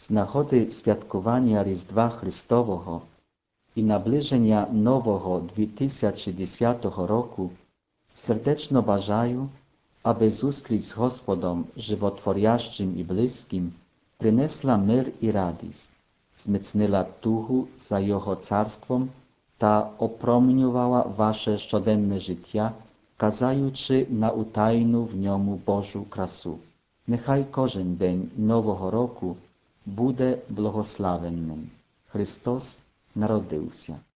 з нагоди святкування Різдва Христового і наближення нового 2010 року serdecznie бажаю, aby зустріч з Господом животворящим і близьким принесла мир і радість, зміцнила тугу за Його царством та опромінювала ваше щоденне життя, казаючи на утайну в ньому Божу красу. Нехай кожен день Нового року буде благословенним. Христос народився.